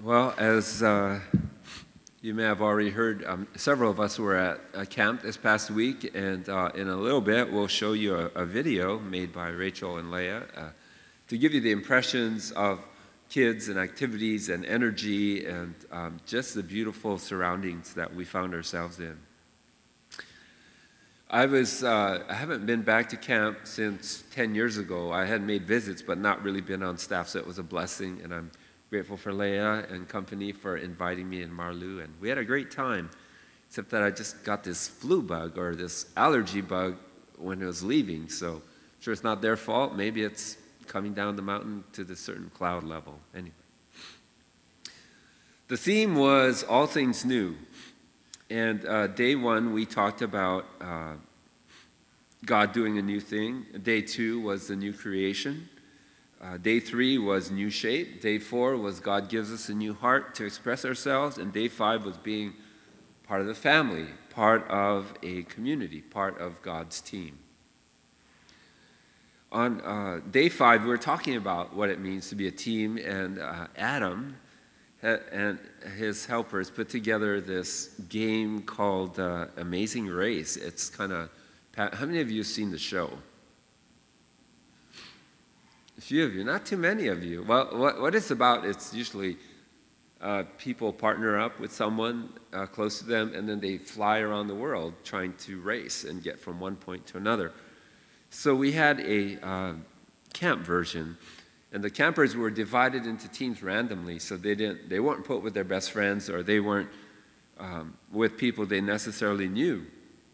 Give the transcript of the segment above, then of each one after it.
Well, as you may have already heard, several of us were at a camp this past week, and in a little bit we'll show you a video made by Rachel and Leah to give you the impressions of kids and activities and energy and just the beautiful surroundings that we found ourselves in. I haven't been back to camp since 10 years ago. I had made visits, but not really been on staff, so it was a blessing, and I'm grateful for Leah and company for inviting me and Marlu, and we had a great time, except that I just got this flu bug or this allergy bug when I was leaving, so I'm sure it's not their fault. Maybe it's coming down the mountain to the certain cloud level. Anyway. The theme was all things new, and day one we talked about God doing a new thing. Day two was the new creation. Day 3 was new shape. Day 4 was God gives us a new heart to express ourselves. And day 5 was being part of the family, part of a community, part of God's team. On day 5, we were talking about what it means to be a team, and Adam and his helpers put together this game called Amazing Race. It's kind of, how many of you have seen the show? A few of you, not too many of you. Well, what it's about, it's usually people partner up with someone close to them, and then they fly around the world trying to race and get from one point to another. So we had a camp version, and the campers were divided into teams randomly, so they weren't put with their best friends, or they weren't with people they necessarily knew.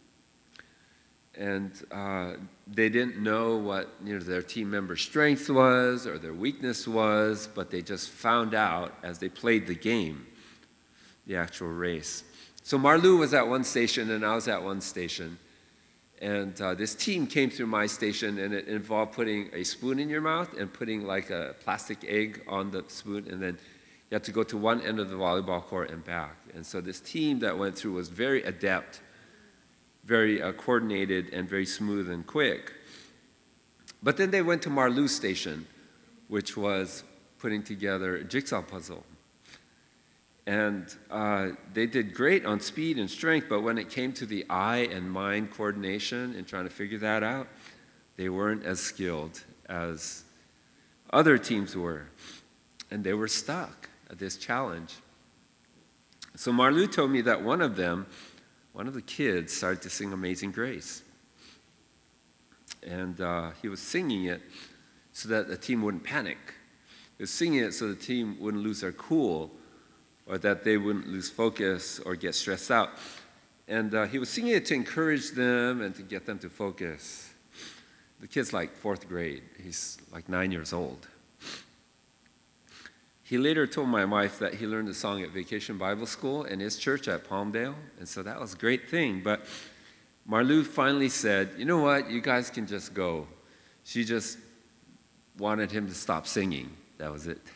And they didn't know what their team member's strength was or their weakness was, but they just found out as they played the game, the actual race. So Marlu was at one station and I was at one station. And this team came through my station, and it involved putting a spoon in your mouth and putting like a plastic egg on the spoon, and then you had to go to one end of the volleyball court and back. And so this team that went through was very adept, very coordinated, and very smooth and quick. But then they went to Marlu's station, which was putting together a jigsaw puzzle. And they did great on speed and strength, but when it came to the eye and mind coordination and trying to figure that out, they weren't as skilled as other teams were. And they were stuck at this challenge. So Marlu told me that one of the kids started to sing Amazing Grace. And he was singing it so that the team wouldn't panic. He was singing it so the team wouldn't lose their cool, or that they wouldn't lose focus or get stressed out. And he was singing it to encourage them and to get them to focus. The kid's like fourth grade. He's like 9 years old. He later told my wife that he learned the song at Vacation Bible School in his church at Palmdale, and so that was a great thing. But Marlu finally said, you know what, you guys can just go. She just wanted him to stop singing. That was it.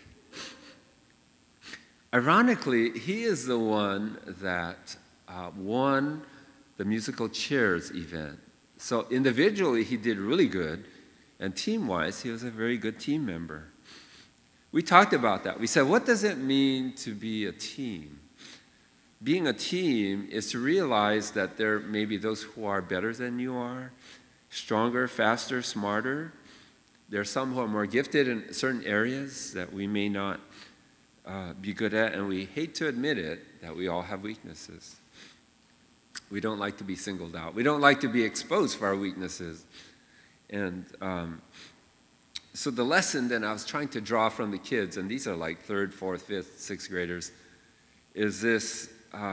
Ironically, he is the one that won the musical chairs event. So individually, he did really good, and team-wise, he was a very good team member. We talked about that. We said, what does it mean to be a team? Being a team is to realize that there may be those who are better than you are, stronger, faster, smarter. There are some who are more gifted in certain areas that we may not be good at, and we hate to admit it, that we all have weaknesses. We don't like to be singled out. We don't like to be exposed for our weaknesses. And so the lesson that I was trying to draw from the kids, and these are like 3rd, 4th, 5th, 6th graders, is this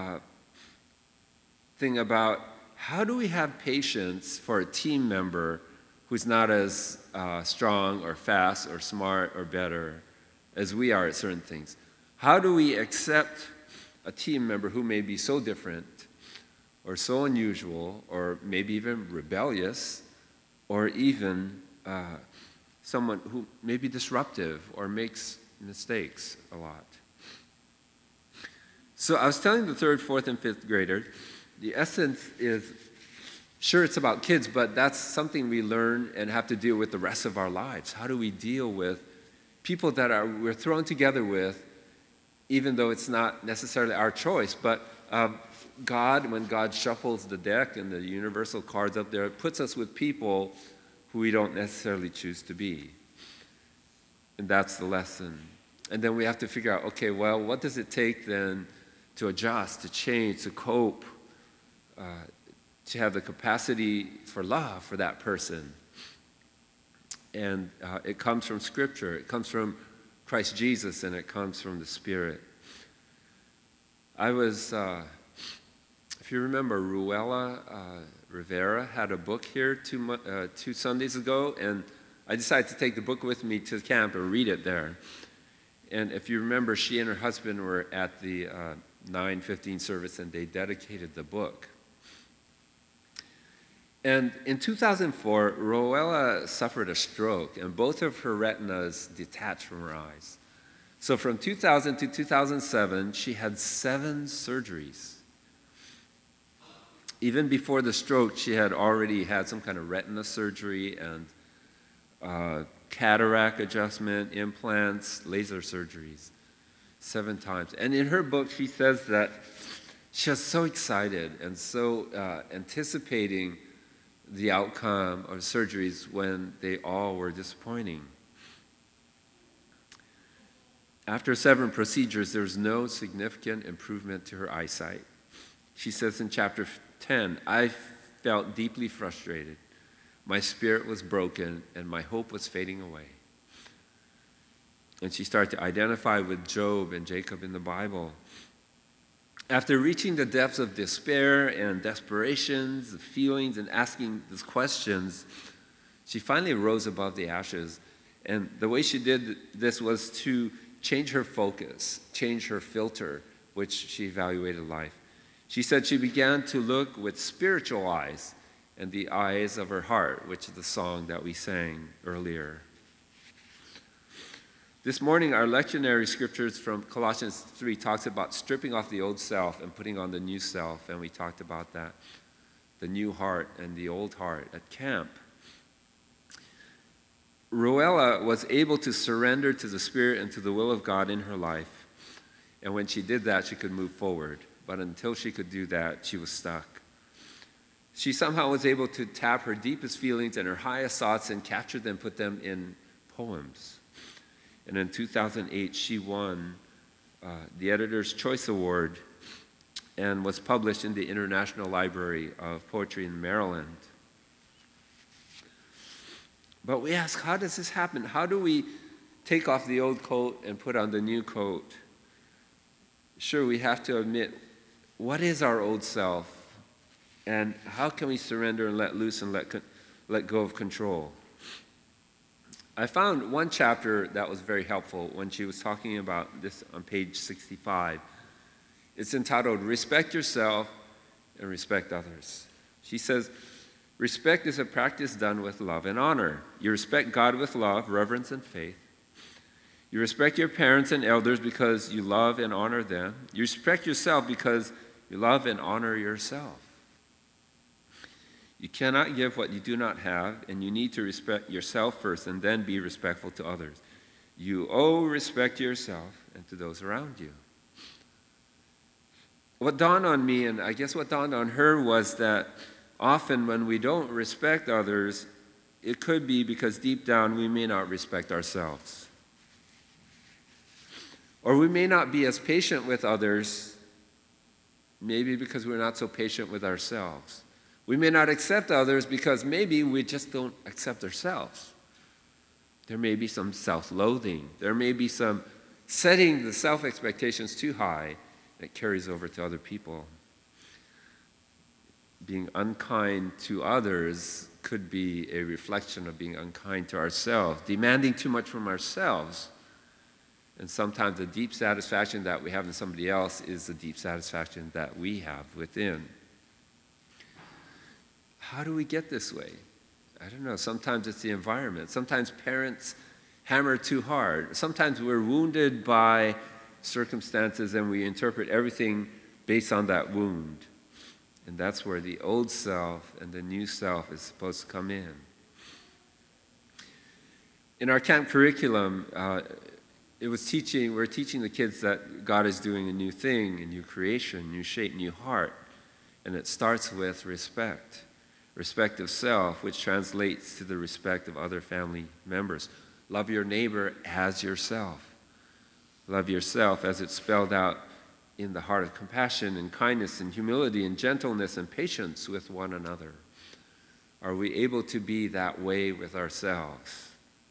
thing about how do we have patience for a team member who's not as strong or fast or smart or better as we are at certain things? How do we accept a team member who may be so different or so unusual or maybe even rebellious or even someone who may be disruptive or makes mistakes a lot? So I was telling the 3rd, 4th, and 5th graders, the essence is, sure, it's about kids, but that's something we learn and have to deal with the rest of our lives. How do we deal with people that we're thrown together with even though it's not necessarily our choice. But when God shuffles the deck and the universal cards up there, it puts us with people who we don't necessarily choose to be. And that's the lesson. And then we have to figure out, okay, well, what does it take then to adjust, to change, to cope, to have the capacity for love for that person? And it comes from Scripture. It comes from Christ Jesus, and it comes from the Spirit. I was, if you remember, Ruella Rivera had a book here 2 Sundays ago, and I decided to take the book with me to camp and read it there. And if you remember, she and her husband were at the 9:15 service, and they dedicated the book. And in 2004, Ruella suffered a stroke, and both of her retinas detached from her eyes. So from 2000 to 2007, she had 7 surgeries. Even before the stroke, she had already had some kind of retina surgery and cataract adjustment, implants, laser surgeries, 7 times. And in her book, she says that she was so excited and so anticipating the outcome of surgeries when they all were disappointing. After 7 procedures, there was no significant improvement to her eyesight. She says in chapter 10, I felt deeply frustrated. My spirit was broken, and my hope was fading away. And she started to identify with Job and Jacob in the Bible. After reaching the depths of despair and desperations, the feelings, and asking these questions, she finally rose above the ashes. And the way she did this was to change her focus, change her filter, which she evaluated life. She said she began to look with spiritual eyes and the eyes of her heart, which is the song that we sang earlier. This morning, our lectionary scriptures from Colossians 3 talks about stripping off the old self and putting on the new self, and we talked about that, the new heart and the old heart at camp. Ruella was able to surrender to the Spirit and to the will of God in her life, and when she did that, she could move forward. But until she could do that, she was stuck. She somehow was able to tap her deepest feelings and her highest thoughts and capture them, put them in poems. And in 2008, she won the Editor's Choice Award and was published in the International Library of Poetry in Maryland. But we ask, how does this happen? How do we take off the old coat and put on the new coat? Sure, we have to admit, what is our old self? And how can we surrender and let loose and let go of control? I found one chapter that was very helpful when she was talking about this on page 65. It's entitled, Respect Yourself and Respect Others. She says, respect is a practice done with love and honor. You respect God with love, reverence, and faith. You respect your parents and elders because you love and honor them. You respect yourself because you love and honor yourself. You cannot give what you do not have, and you need to respect yourself first and then be respectful to others. You owe respect to yourself and to those around you. What dawned on me, and I guess what dawned on her, was that often when we don't respect others, it could be because deep down we may not respect ourselves. Or we may not be as patient with others, maybe because we're not so patient with ourselves. We may not accept others because maybe we just don't accept ourselves. There may be some self-loathing. There may be some setting the self-expectations too high that carries over to other people. Being unkind to others could be a reflection of being unkind to ourselves, demanding too much from ourselves. And sometimes the deep satisfaction that we have in somebody else is the deep satisfaction that we have within. How do we get this way? I don't know. Sometimes it's the environment. Sometimes parents hammer too hard. Sometimes we're wounded by circumstances and we interpret everything based on that wound. And that's where the old self and the new self is supposed to come in. In our camp curriculum, we're teaching the kids that God is doing a new thing, a new creation, new shape, new heart. And it starts with respect. Respect of self, which translates to the respect of other family members. Love your neighbor as yourself. Love yourself as it's spelled out in the heart of compassion and kindness and humility and gentleness and patience with one another. Are we able to be that way with ourselves?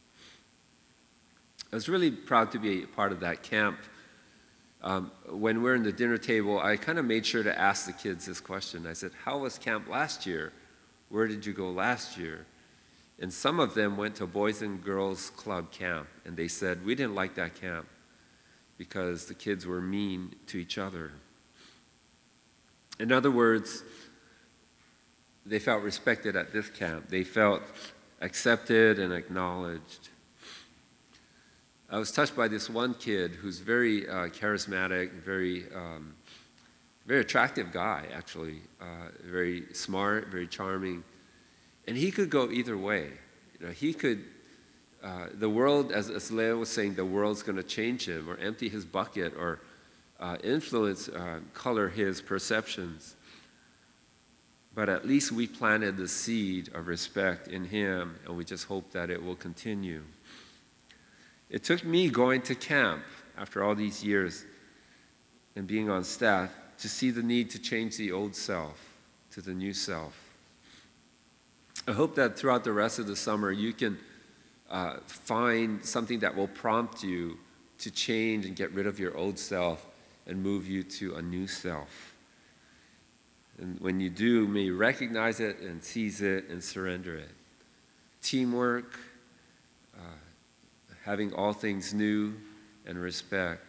I was really proud to be a part of that camp. When we're in the dinner table, I kind of made sure to ask the kids this question. I said, how was camp last year? Where did you go last year? And some of them went to Boys and Girls Club camp, and they said, we didn't like that camp because the kids were mean to each other. In other words, they felt respected at this camp. They felt accepted and acknowledged. I was touched by this one kid who's very charismatic, very attractive guy, actually, very smart, very charming. And he could go either way. He could, the world, as Leo was saying, the world's going to change him or empty his bucket or influence, color his perceptions. But at least we planted the seed of respect in him, and we just hope that it will continue. It took me going to camp after all these years and being on staff to see the need to change the old self to the new self. I hope that throughout the rest of the summer you can find something that will prompt you to change and get rid of your old self and move you to a new self. And when you do, may you recognize it and seize it and surrender it. Teamwork, having all things new, and respect